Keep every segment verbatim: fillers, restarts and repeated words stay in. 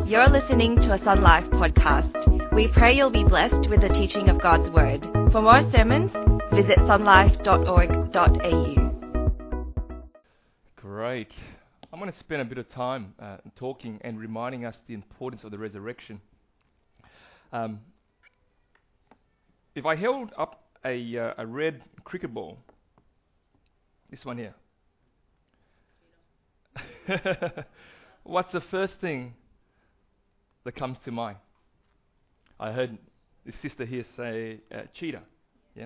You're listening to a Sun Life podcast. We pray you'll be blessed with the teaching of God's Word. For more sermons, visit sunlife dot org dot a u. Great. I'm going to spend a bit of time uh, talking and reminding us the importance of the resurrection. Um, if I held up a, uh, a red cricket ball, this one here, what's the first thing that comes to mind? I heard the sister here say uh, cheetah. Yeah.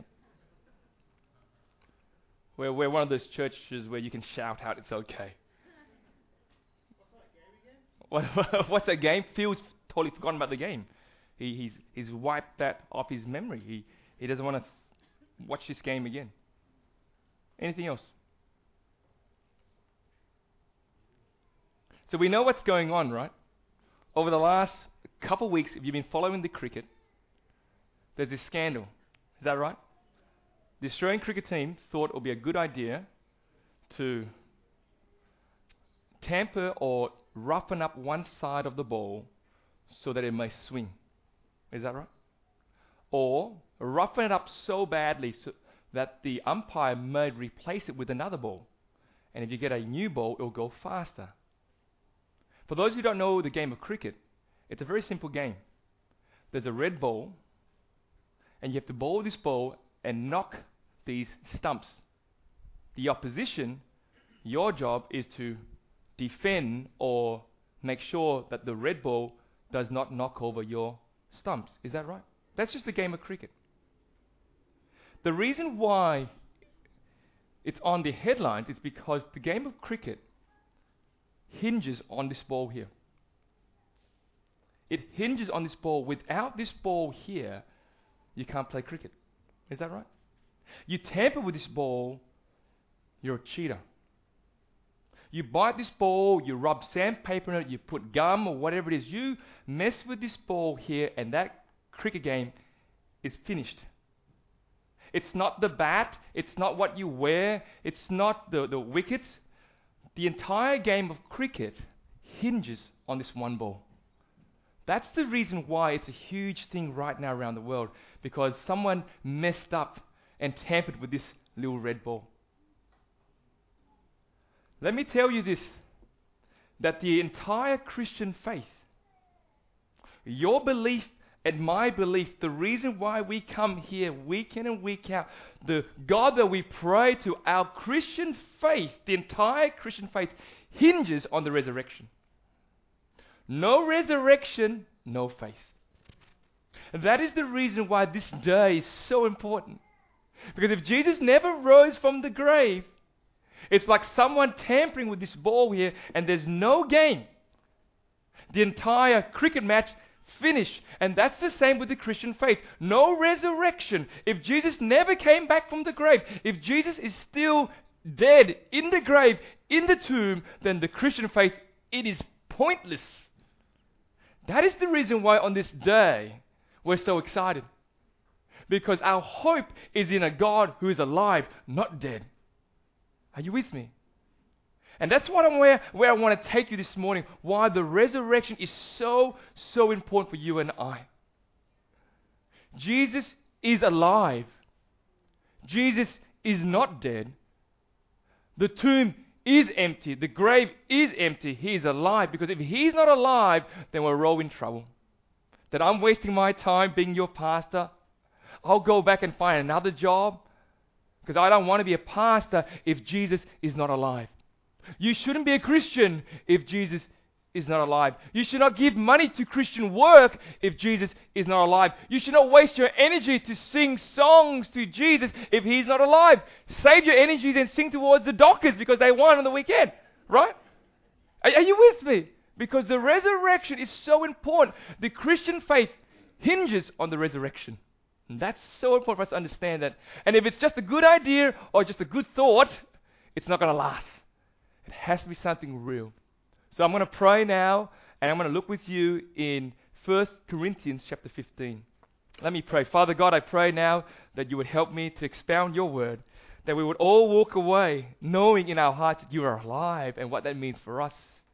We're, we're one of those churches where you can shout out, it's okay. What's that game? Phil's totally forgotten about the game. He, he's he's wiped that off his memory. He he doesn't want to th- watch this game again. Anything else? So we know what's going on, right? Over the last couple of weeks, if you've been following the cricket, there's this scandal. Is that right? The Australian cricket team thought it would be a good idea to tamper or roughen up one side of the ball so that it may swing. Is that right? Or roughen it up so badly so that the umpire may replace it with another ball. And if you get a new ball, it will go faster. For those who don't know the game of cricket, it's a very simple game. There's a red ball, and you have to bowl this ball and knock these stumps. The opposition, your job is to defend or make sure that the red ball does not knock over your stumps. Is that right? That's just the game of cricket. The reason why it's on the headlines is because the game of cricket hinges on this ball here. It hinges on this ball. Without this ball here, you can't play cricket. Is that right? You tamper with this ball, you're a cheater. You bite this ball, you rub sandpaper in it, you put gum or whatever it is. You mess with this ball here and that cricket game is finished. It's not the bat, it's not what you wear, it's not the, the wickets. The entire game of cricket hinges on this one ball. That's the reason why it's a huge thing right now around the world, because someone messed up and tampered with this little red ball. Let me tell you this, that the entire Christian faith, your belief and my belief, the reason why we come here week in and week out, the God that we pray to, our Christian faith, the entire Christian faith hinges on the resurrection. No resurrection, no faith. And that is the reason why this day is so important. Because if Jesus never rose from the grave, it's like someone tampering with this ball here and there's no game. The entire cricket match finished. And that's the same with the Christian faith. No resurrection. If Jesus never came back from the grave, if Jesus is still dead in the grave, in the tomb, then the Christian faith, it is pointless. That is the reason why on this day we're so excited. Because our hope is in a God who is alive, not dead. Are you with me? And that's what I'm where, where I want to take you this morning. Why the resurrection is so, so important for you and I. Jesus is alive. Jesus is not dead. The tomb is empty. The grave is empty. He is alive. Because if He's not alive, then we're all in trouble. That I'm wasting my time being your pastor. I'll go back and find another job. Because I don't want to be a pastor if Jesus is not alive. You shouldn't be a Christian if Jesus is not alive. You should not give money to Christian work if Jesus is not alive. You should not waste your energy to sing songs to Jesus if He's not alive. Save your energies and sing towards the Dockers because they won on the weekend. Right? Are, are you with me? Because the resurrection is so important. The Christian faith hinges on the resurrection. And that's so important for us to understand that. And if it's just a good idea or just a good thought, it's not going to last. It has to be something real. So I'm going to pray now, and I'm going to look with you in First Corinthians chapter fifteen. Let me pray. Father God, I pray now that you would help me to expound your word, that we would all walk away knowing in our hearts that you are alive and what that means for us.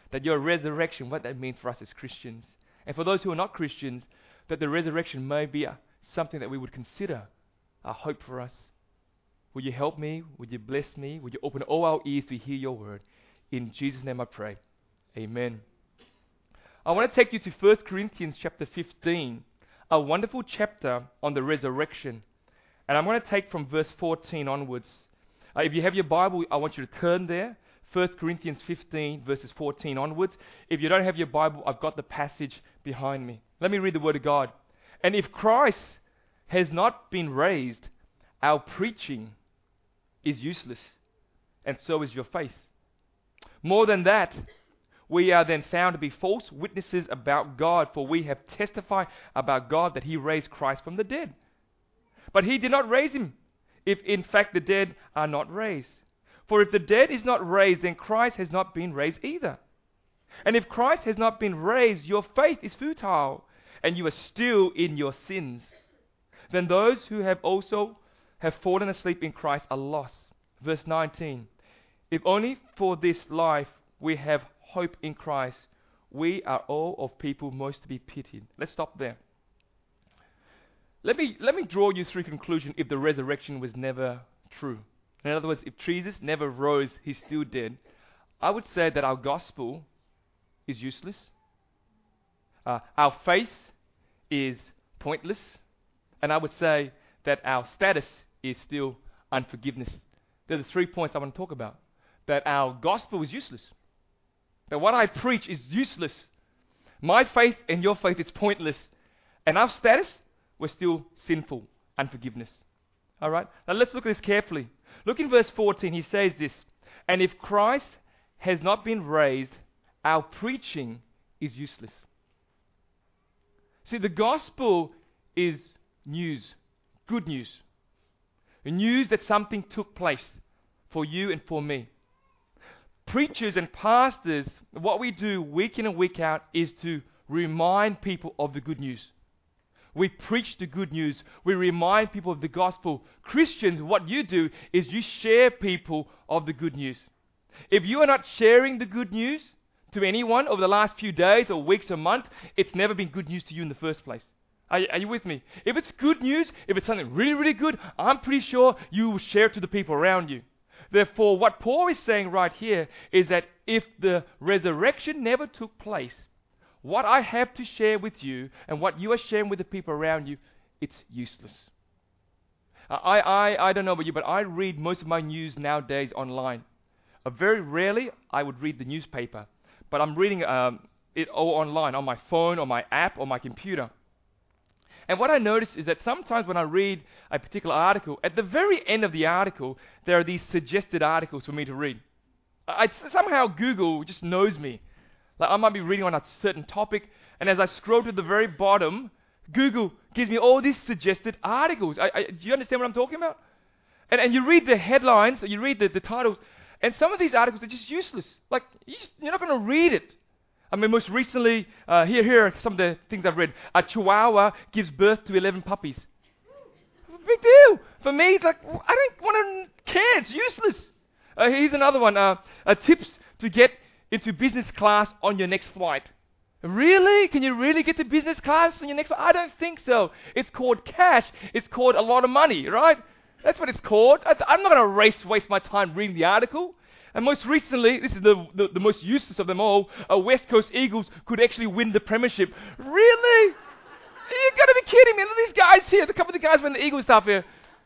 that your resurrection, what that means for us as Christians. And for those who are not Christians, that the resurrection may be a, something that we would consider a hope for us. Would you help me? Would you bless me? Would you open all our ears to hear your word? In Jesus' name I pray. Amen. I want to take you to First Corinthians chapter fifteen, a wonderful chapter on the resurrection. And I'm going to take from verse fourteen onwards. Uh, if you have your Bible, I want you to turn there. First Corinthians fifteen, verses fourteen onwards. If you don't have your Bible, I've got the passage behind me. Let me read the word of God. And if Christ has not been raised, our preaching is useless, and so is your faith. More than that, we are then found to be false witnesses about God, for we have testified about God that he raised Christ from the dead. But he did not raise him, if in fact the dead are not raised. For if the dead is not raised, then Christ has not been raised either. And if Christ has not been raised, your faith is futile, and you are still in your sins. Then those who have also have fallen asleep in Christ are lost. Verse nineteen. If only for this life we have hope in Christ, we are all of people most to be pitied. Let's stop there. Let me let me draw you through conclusion if the resurrection was never true. In other words, if Jesus never rose, he's still dead. I would say that our gospel is useless. Uh, our faith is pointless. And I would say that our status is still unforgiveness. They're the three points I want to talk about. That our gospel is useless. That what I preach is useless. My faith and your faith is pointless. And our status, we're still sinful, unforgiveness. All right? Now let's look at this carefully. Look in verse fourteen. He says this, and if Christ has not been raised, our preaching is useless. See, the gospel is news, good news. News that something took place for you and for me. Preachers and pastors, what we do week in and week out is to remind people of the good news. We preach the good news. We remind people of the gospel. Christians, what you do is you share people of the good news. If you are not sharing the good news to anyone over the last few days or weeks or months, it's never been good news to you in the first place. Are, are you with me? If it's good news, if it's something really, really good, I'm pretty sure you will share it to the people around you. Therefore, what Paul is saying right here is that if the resurrection never took place, what I have to share with you and what you are sharing with the people around you, it's useless. I, I, I don't know about you, but I read most of my news nowadays online. Uh, very rarely I would read the newspaper, but I'm reading um, it all online, on my phone, on my app, on my computer. And what I notice is that sometimes when I read a particular article, at the very end of the article, there are these suggested articles for me to read. I, somehow Google just knows me. Like I might be reading on a certain topic, and as I scroll to the very bottom, Google gives me all these suggested articles. I, I, do you understand what I'm talking about? And, and you read the headlines, you read the, the titles, and some of these articles are just useless. Like, you just, you're not going to read it. I mean, most recently, uh, here, here are some of the things I've read. A Chihuahua gives birth to eleven puppies. Big deal. For me, it's like, I don't want to care. It's useless. Uh, here's another one. Uh, uh, tips to get into business class on your next flight. Really? Can you really get to business class on your next flight? I don't think so. It's called cash. It's called a lot of money, right? That's what it's called. I'm not going to waste, waste my time reading the article. And most recently, this is the, the, the most useless of them all, uh, West Coast Eagles could actually win the premiership. Really? You got to be kidding me. Look at these guys here. A couple of the guys wearing the Eagles stuff here.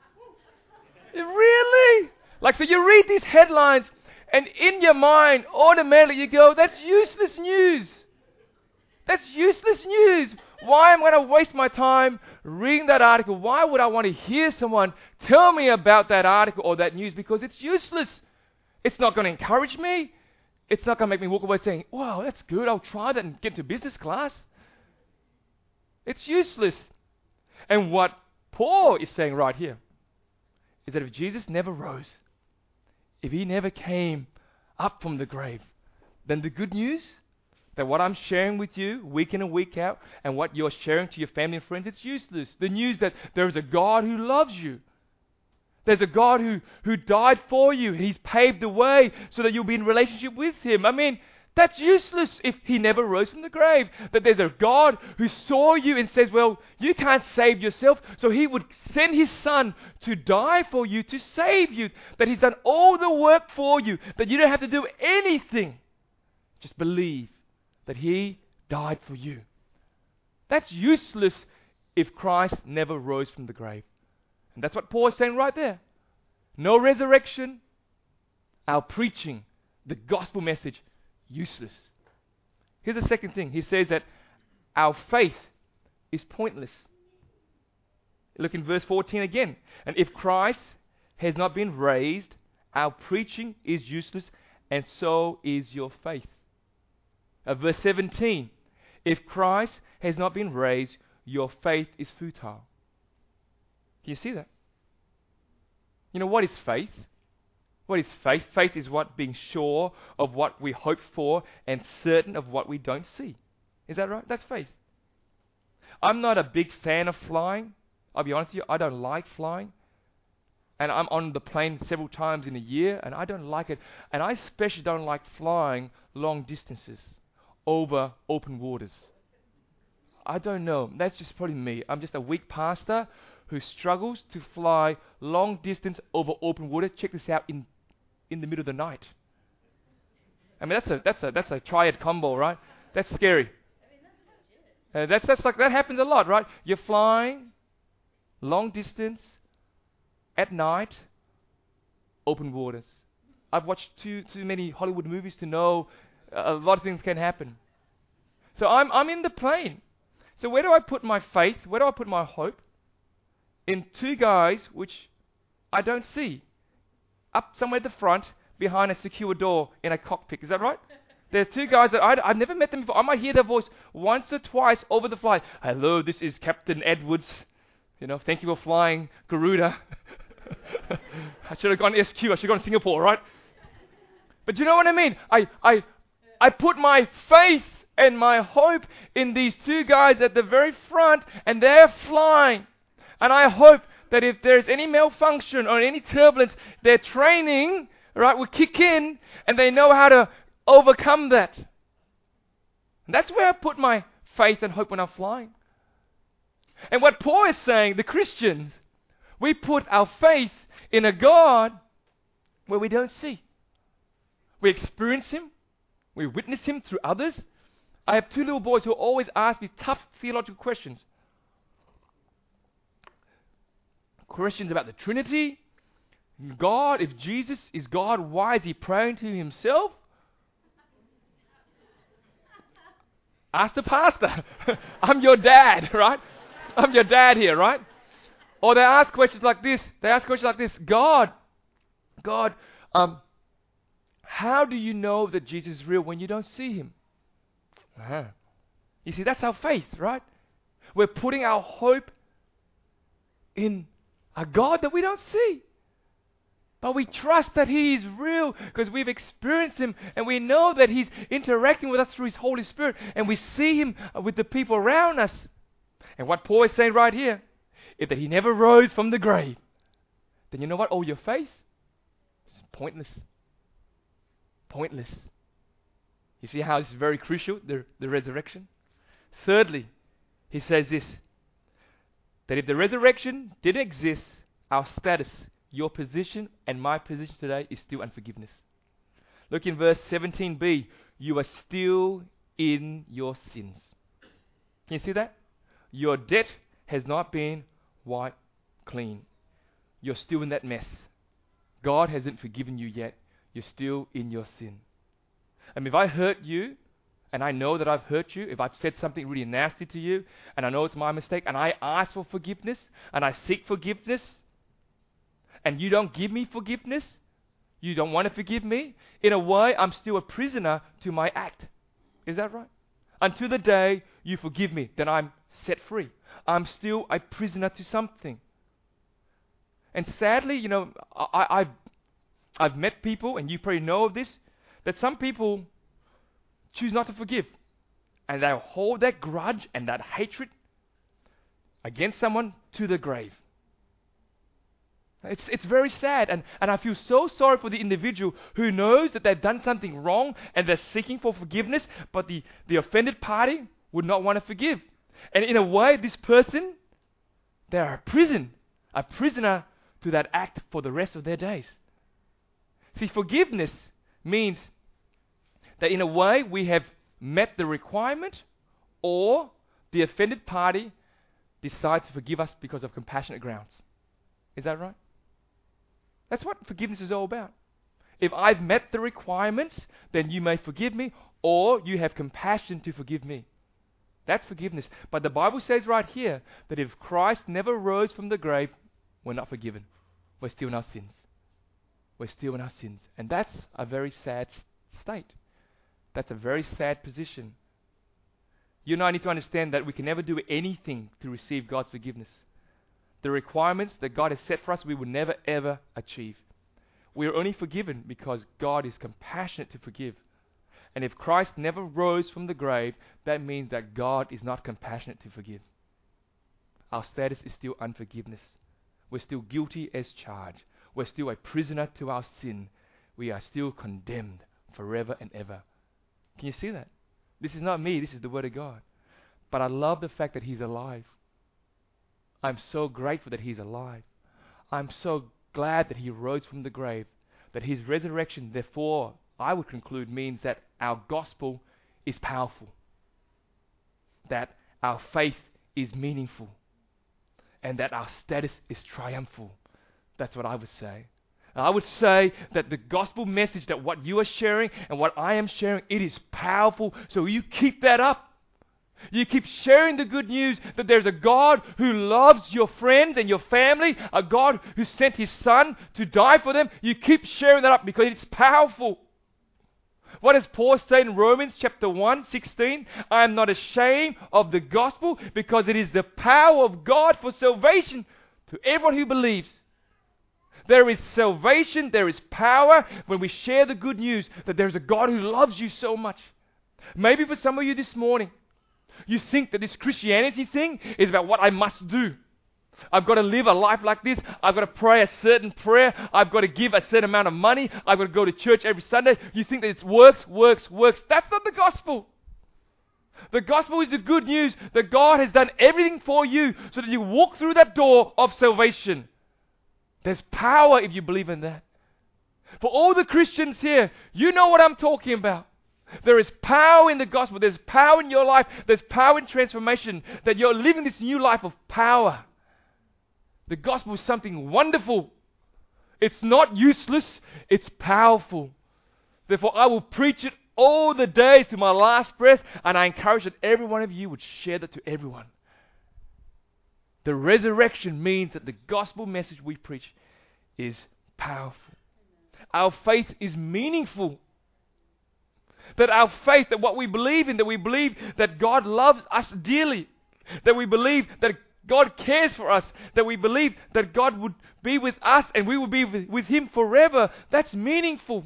Really? Like, so you read these headlines, and in your mind, automatically you go, that's useless news. That's useless news. Why am I going to waste my time reading that article? Why would I want to hear someone tell me about that article or that news? Because it's useless. It's not going to encourage me. It's not going to make me walk away saying, wow, that's good. I'll try that and get to business class. It's useless. And what Paul is saying right here is that if Jesus never rose, if he never came up from the grave, then the good news that what I'm sharing with you week in and week out and what you're sharing to your family and friends, it's useless. The news that there is a God who loves you. There's a God who, who died for you. He's paved the way so that you'll be in relationship with him. I mean, That's useless if he never rose from the grave. That there's a God who saw you and says, well, you can't save yourself, so he would send his son to die for you, to save you. That he's done all the work for you, that you don't have to do anything. Just believe that he died for you. That's useless if Christ never rose from the grave. And that's what Paul is saying right there. No resurrection, our preaching, the gospel message, useless. Here's the second thing. He says that our faith is pointless. Look in verse fourteen again. And if Christ has not been raised, our preaching is useless, and so is your faith. Uh, verse seventeen. If Christ has not been raised, your faith is futile. Can you see that? You know, what is faith? What is faith? Faith is what? Being sure of what we hope for and certain of what we don't see. Is that right? That's faith. I'm not a big fan of flying. I'll be honest with you, I don't like flying. And I'm on the plane several times in a year, and I don't like it. And I especially don't like flying long distances over open waters. I don't know. That's just probably me. I'm just a weak pastor who struggles to fly long distance over open water. Check this out, in in the middle of the night. I mean, that's a that's a that's a triad combo, right? That's scary. Uh, that's that's like that happens a lot, right? You're flying long distance at night, open waters. I've watched too too many Hollywood movies to know uh, a lot of things can happen. So I'm I'm in the plane. So where do I put my faith? Where do I put my hope? In two guys which I don't see. Up somewhere at the front, behind a secure door in a cockpit. Is that right? There are two guys that I, I've never met them before. I might hear their voice once or twice over the flight. Hello, this is Captain Edwards. You know, thank you for flying Garuda. I should have gone S Q. I should have gone Singapore, right? But you know what I mean? I, I, I put my faith and my hope in these two guys at the very front, and they're flying. And I hope that if there's any malfunction or any turbulence, their training, right, will kick in and they know how to overcome that. And that's where I put my faith and hope when I'm flying. And what Paul is saying, the Christians, we put our faith in a God where we don't see. We experience Him. We witness Him through others. I have two little boys who always ask me tough theological questions. Questions about the Trinity, God. If Jesus is God, why is He praying to Himself? Ask the pastor. I'm your dad, right? I'm your dad here, right? Or they ask questions like this. They ask questions like this. God, God, um, how do you know that Jesus is real when you don't see Him? Uh-huh. You see, that's our faith, right? We're putting our hope in a God that we don't see. But we trust that He is real because we've experienced Him and we know that He's interacting with us through His Holy Spirit, and we see Him with the people around us. And what Paul is saying right here is that He never rose from the grave. Then you know what? All your faith is pointless. Pointless. You see how this is very crucial, the, the resurrection? Thirdly, he says this, that if the resurrection didn't exist, our status, your position and my position today is still unforgiveness. Look in verse seventeen b. You are still in your sins. Can you see that? Your debt has not been wiped clean. You're still in that mess. God hasn't forgiven you yet. You're still in your sin. And if I hurt you, and I know that I've hurt you, if I've said something really nasty to you, and I know it's my mistake, and I ask for forgiveness, and I seek forgiveness, and you don't give me forgiveness, you don't want to forgive me, in a way, I'm still a prisoner to my act. Is that right? Until the day you forgive me, then I'm set free. I'm still a prisoner to something. And sadly, you know, I, I've, I've met people, and you probably know of this, that some people choose not to forgive. And they'll hold that grudge and that hatred against someone to the grave. It's, it's very sad, and, and I feel so sorry for the individual who knows that they've done something wrong and they're seeking for forgiveness, but the, the offended party would not want to forgive. And in a way, this person, they're a prison, a prisoner to that act for the rest of their days. See, forgiveness means that in a way we have met the requirement, or the offended party decides to forgive us because of compassionate grounds. Is that right? That's what forgiveness is all about. If I've met the requirements, then you may forgive me, or you have compassion to forgive me. That's forgiveness. But the Bible says right here that if Christ never rose from the grave, we're not forgiven. We're still in our sins. We're still in our sins. And that's a very sad state. That's a very sad position. You and I need to understand that we can never do anything to receive God's forgiveness. The requirements that God has set for us, we will never ever achieve. We are only forgiven because God is compassionate to forgive. And if Christ never rose from the grave, that means that God is not compassionate to forgive. Our status is still unforgiveness. We're still guilty as charged. We're still a prisoner to our sin. We are still condemned forever and ever. Can you see that? This is not me, this is the Word of God. But I love the fact that He's alive. I'm so grateful that He's alive. I'm so glad that He rose from the grave. That His resurrection, therefore, I would conclude, means that our gospel is powerful. That our faith is meaningful. And that our status is triumphal. That's what I would say. I would say that the gospel message, that what you are sharing and what I am sharing, it is powerful. So you keep that up. You keep sharing the good news that there's a God who loves your friends and your family, a God who sent His Son to die for them. You keep sharing that up because it's powerful. What does Paul say in Romans chapter one, sixteen? I am not ashamed of the gospel because it is the power of God for salvation to everyone who believes. There is salvation, there is power when we share the good news that there's a God who loves you so much. Maybe for some of you this morning, you think that this Christianity thing is about what I must do. I've got to live a life like this. I've got to pray a certain prayer. I've got to give a certain amount of money. I've got to go to church every Sunday. You think that it's works, works, works. That's not the gospel. The gospel is the good news that God has done everything for you so that you walk through that door of salvation. There's power if you believe in that. For all the Christians here, you know what I'm talking about. There is power in the gospel. There's power in your life. There's power in transformation. That you're living this new life of power. The gospel is something wonderful. It's not useless. It's powerful. Therefore, I will preach it all the days to my last breath. And I encourage that every one of you would share that to everyone. The resurrection means that the gospel message we preach is powerful. Our faith is meaningful. That our faith, that what we believe in, that we believe that God loves us dearly, that we believe that God cares for us, that we believe that God would be with us and we will be with Him forever, that's meaningful.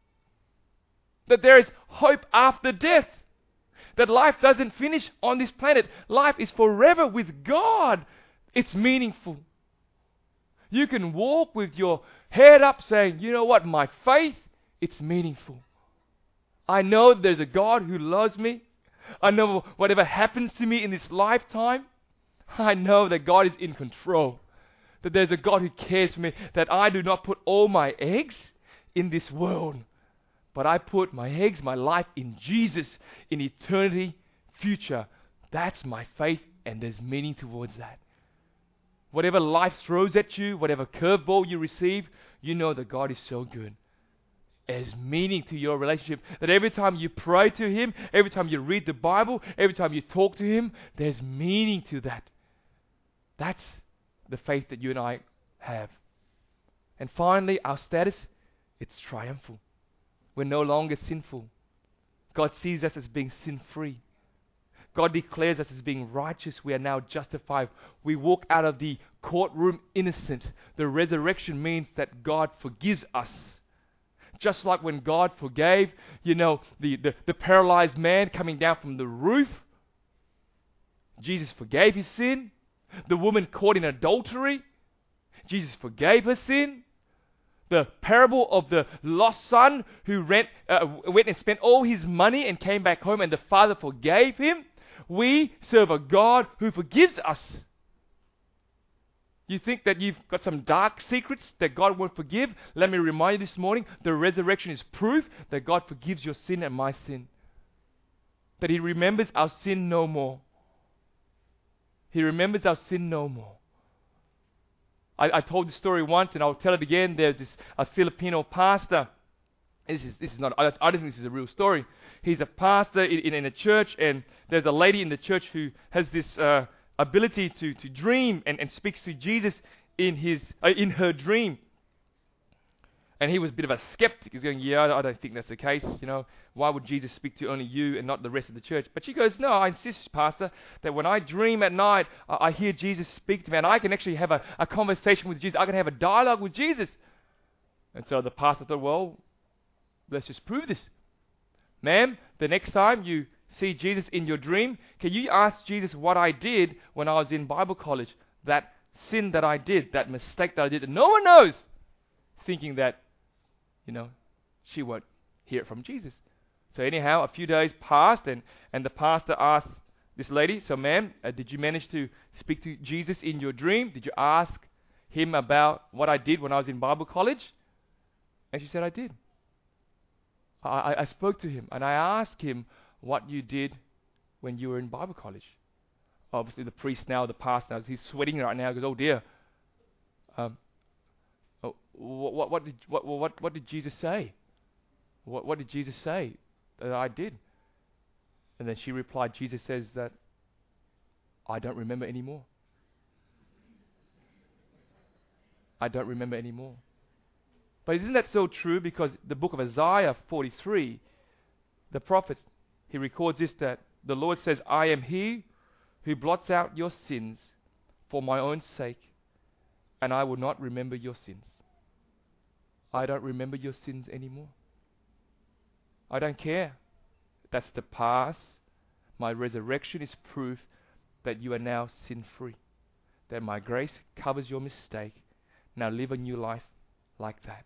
That there is hope after death. That life doesn't finish on this planet. Life is forever with God. It's meaningful. You can walk with your head up saying, you know what, my faith, it's meaningful. I know there's a God who loves me. I know whatever happens to me in this lifetime, I know that God is in control. That there's a God who cares for me. That I do not put all my eggs in this world, but I put my eggs, my life in Jesus, in eternity future. That's my faith, and there's meaning towards that. Whatever life throws at you, whatever curveball you receive, you know that God is so good. There's meaning to your relationship. That every time you pray to Him, every time you read the Bible, every time you talk to Him, there's meaning to that. That's the faith that you and I have. And finally, our status, it's triumphal. We're no longer sinful. God sees us as being sin-free. God declares us as being righteous. We are now justified. We walk out of the courtroom innocent. The resurrection means that God forgives us. Just like when God forgave, you know, the, the, the paralyzed man coming down from the roof. Jesus forgave his sin. The woman caught in adultery. Jesus forgave her sin. The parable of the lost son who rent, uh, went and spent all his money and came back home and the father forgave him. We serve a God who forgives us. You think that you've got some dark secrets that God won't forgive? Let me remind you this morning, the resurrection is proof that God forgives your sin and my sin. That He remembers our sin no more. He remembers our sin no more. I, I told this story once and I'll tell it again. There's this a Filipino pastor. This is this is not. I, I don't think this is a real story. He's a pastor in, in, in a church, and there's a lady in the church who has this uh, ability to to dream and, and speaks to Jesus in his uh, in her dream. And he was a bit of a skeptic. He's going, yeah, I don't think that's the case. You know, why would Jesus speak to only you and not the rest of the church? But she goes, no, I insist, Pastor, that when I dream at night, I, I hear Jesus speak to me, and I can actually have a, a conversation with Jesus. I can have a dialogue with Jesus. And so the pastor thought, well, let's just prove this. Ma'am, the next time you see Jesus in your dream, can you ask Jesus what I did when I was in Bible college? That sin that I did, that mistake that I did, that no one knows, thinking that, you know, she won't hear it from Jesus. So anyhow, a few days passed, and, and the pastor asked this lady, so ma'am, uh, did you manage to speak to Jesus in your dream? Did you ask him about what I did when I was in Bible college? And she said, I did. I, I, I spoke to him, and I asked him what you did when you were in Bible college. Obviously, the priest now, the pastor now, he's sweating right now, because, oh dear. Um, oh, what, what, what, did, what, what, what did Jesus say? What, what did Jesus say that I did? And then she replied, Jesus says that I don't remember anymore. I don't remember anymore. But isn't that so true? Because the book of Isaiah forty-three, the prophet, he records this, that the Lord says, I am He who blots out your sins for my own sake, and I will not remember your sins. I don't remember your sins anymore. I don't care. That's the past. My resurrection is proof that you are now sin-free. That my grace covers your mistake. Now live a new life like that.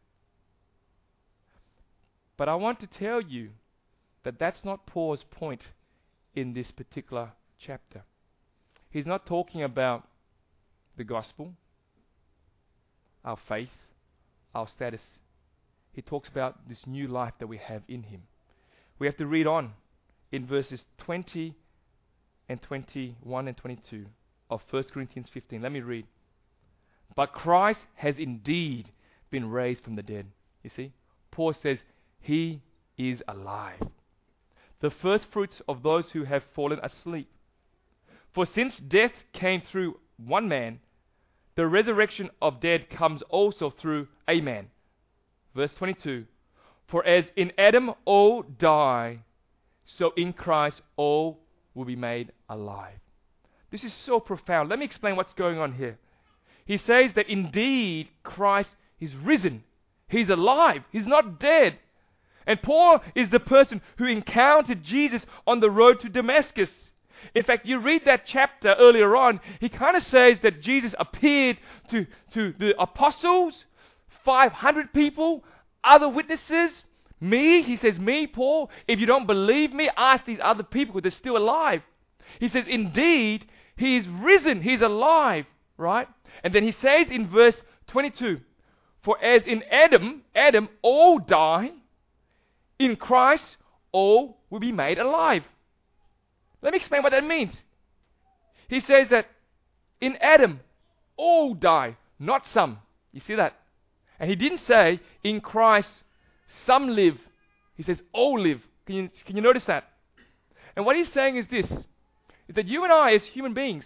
But I want to tell you that that's not Paul's point in this particular chapter. He's not talking about the gospel, our faith, our status. He talks about this new life that we have in Him. We have to read on in verses twenty and twenty-one and twenty-two of First Corinthians fifteen. Let me read. But Christ has indeed been raised from the dead. You see, Paul says He is alive, the first fruits of those who have fallen asleep. For since death came through one man, the resurrection of dead comes also through a man. Verse twenty-two. For as in Adam all die, so in Christ all will be made alive. This is so profound. Let me explain what's going on here. He says that indeed Christ is risen. He's alive. He's not dead. And Paul is the person who encountered Jesus on the road to Damascus. In fact, you read that chapter earlier on, he kind of says that Jesus appeared to, to the apostles, five hundred people, other witnesses, me. He says, me, Paul, if you don't believe me, ask these other people because they're still alive. He says, indeed, He is risen. He's alive, right? And then he says in verse twenty-two, for as in Adam, Adam all die, in Christ all will be made alive. Let me explain what that means. He says that in Adam all die, not some. You see that? And he didn't say in Christ some live. He says all live. Can you, can you notice that? And what he's saying is this, is that you and I as human beings,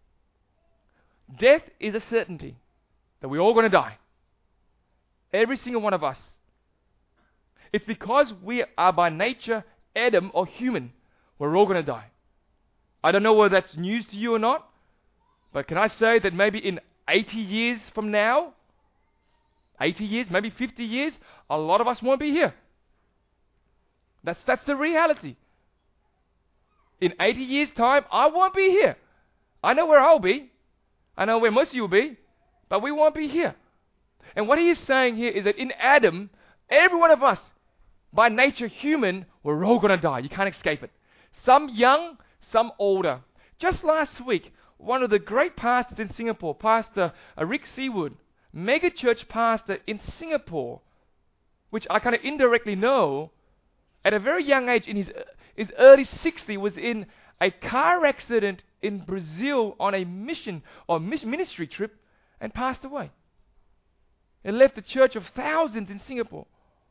death is a certainty that we're all going to die. Every single one of us. It's because we are by nature Adam or human, we're all going to die. I don't know whether that's news to you or not, but can I say that maybe in eighty years from now, eighty years, maybe fifty years, a lot of us won't be here. That's, that's the reality. In eighty years' time, I won't be here. I know where I'll be. I know where most of you will be. but we won't be here. And what he is saying here is that in Adam, every one of us, by nature human, we're all going to die. You can't escape it. Some young, some older. Just last week, one of the great pastors in Singapore, Pastor uh, Rick Seawood, mega church pastor in Singapore, which I kind of indirectly know, at a very young age, in his, uh, his early sixties, was in a car accident in Brazil on a mission or mis- ministry trip and passed away. And left a church of thousands in Singapore.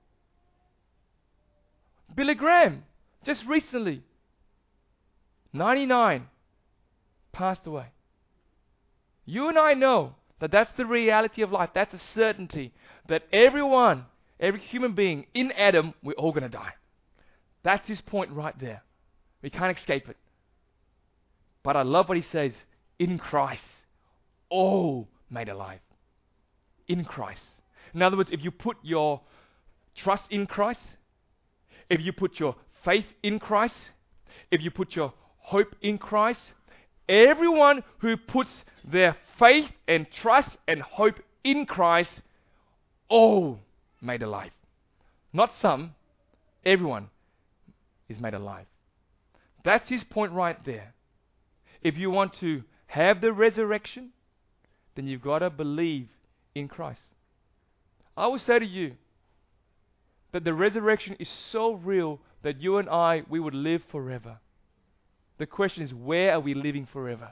Billy Graham, just recently, ninety-nine, passed away. You and I know that that's the reality of life. That's a certainty that everyone, every human being in Adam, we're all going to die. That's his point right there. We can't escape it. But I love what he says, in Christ, all made alive. In Christ. In other words, if you put your trust in Christ, if you put your faith in Christ, if you put your hope in Christ, everyone who puts their faith and trust and hope in Christ, all made alive. Not some, everyone is made alive. That's his point right there. If you want to have the resurrection, then you've got to believe in Christ. I will say to you that the resurrection is so real that you and I, we would live forever. The question is, where are we living forever?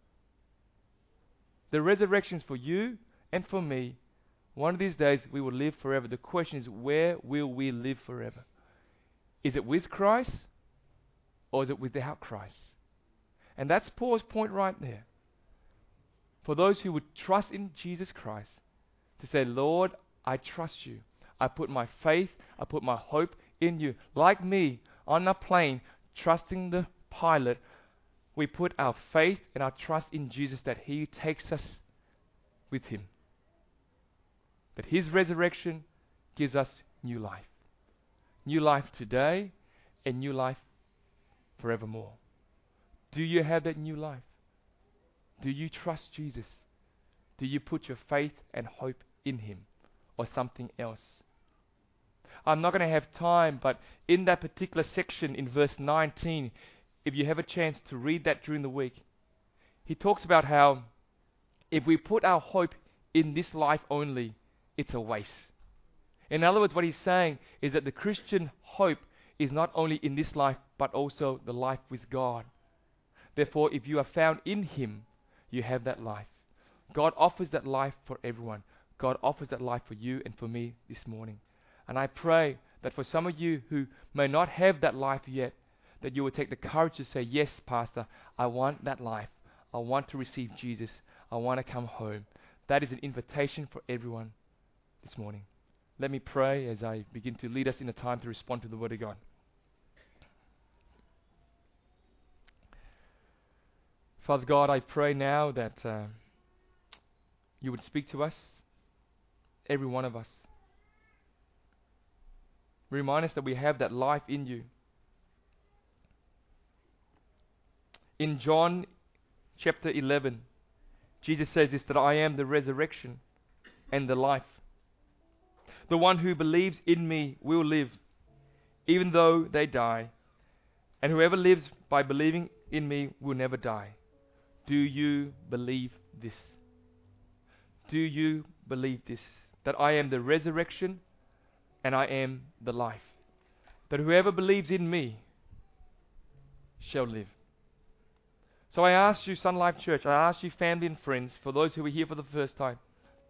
The resurrection is for you and for me. One of these days we will live forever. The question is, where will we live forever? Is it with Christ or is it without Christ? And that's Paul's point right there. For those who would trust in Jesus Christ, to say, Lord, I trust you. I put my faith, I put my hope in you. Like me, on a plane, trusting the pilot, we put our faith and our trust in Jesus that he takes us with him. That his resurrection gives us new life. New life today and new life forevermore. Do you have that new life? Do you trust Jesus? Do you put your faith and hope in him or something else? I'm not going to have time, but in that particular section in verse nineteen, if you have a chance to read that during the week, he talks about how if we put our hope in this life only, it's a waste. In other words, what he's saying is that the Christian hope is not only in this life, but also the life with God. Therefore, if you are found in him, you have that life. God offers that life for everyone. God offers that life for you and for me this morning. And I pray that for some of you who may not have that life yet, that you will take the courage to say, yes, Pastor, I want that life. I want to receive Jesus. I want to come home. That is an invitation for everyone this morning. Let me pray as I begin to lead us in a time to respond to the Word of God. Father God, I pray now that uh, you would speak to us, every one of us. Remind us that we have that life in you. In John chapter eleven, Jesus says this, that I am the resurrection and the life. The one who believes in me will live, even though they die. And whoever lives by believing in me will never die. Do you believe this? Do you believe this? That I am the resurrection and I am the life. That whoever believes in me shall live. So I ask you, Sun Life Church, I ask you, family and friends, for those who are here for the first time,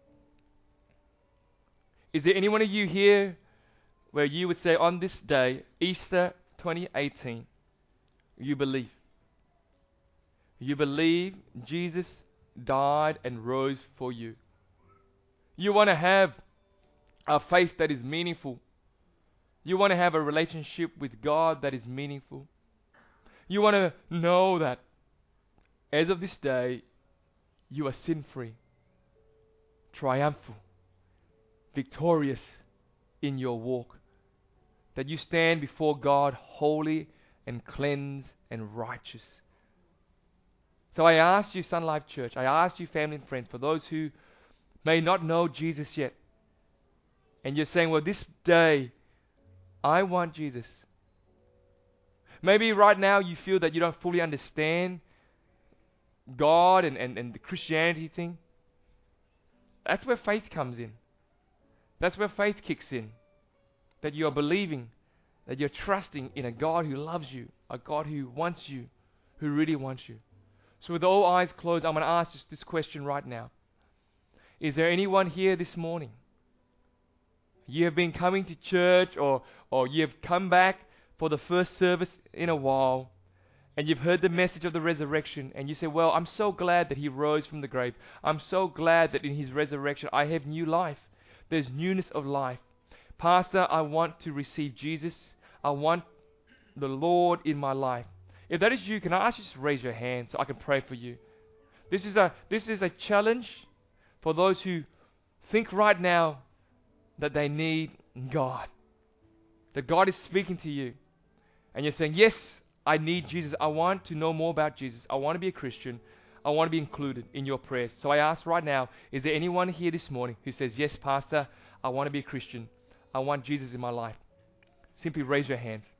is there any one of you here where you would say on this day, Easter twenty eighteen, you believe? You believe Jesus died and rose for you. You want to have a faith that is meaningful. You want to have a relationship with God that is meaningful. You want to know that as of this day, you are sin-free, triumphant, victorious in your walk. That you stand before God holy and cleansed and righteous. So I ask you, Sun Life Church, I ask you, family and friends, for those who may not know Jesus yet. And you're saying, well, this day, I want Jesus. Maybe right now you feel that you don't fully understand God and, and, and the Christianity thing. That's where faith comes in. That's where faith kicks in. That you are believing, that you're trusting in a God who loves you, a God who wants you, who really wants you. So with all eyes closed, I'm going to ask just this question right now. Is there anyone here this morning? You have been coming to church, or, or you have come back for the first service in a while, and you've heard the message of the resurrection, and you say, well, I'm so glad that He rose from the grave. I'm so glad that in His resurrection I have new life. There's newness of life. Pastor, I want to receive Jesus. I want the Lord in my life. If that is you, can I ask you to raise your hand so I can pray for you? This is a, this is a challenge for those who think right now that they need God. That God is speaking to you. And you're saying, yes, I need Jesus. I want to know more about Jesus. I want to be a Christian. I want to be included in your prayers. So I ask right now, is there anyone here this morning who says, yes, Pastor, I want to be a Christian. I want Jesus in my life. Simply raise your hands.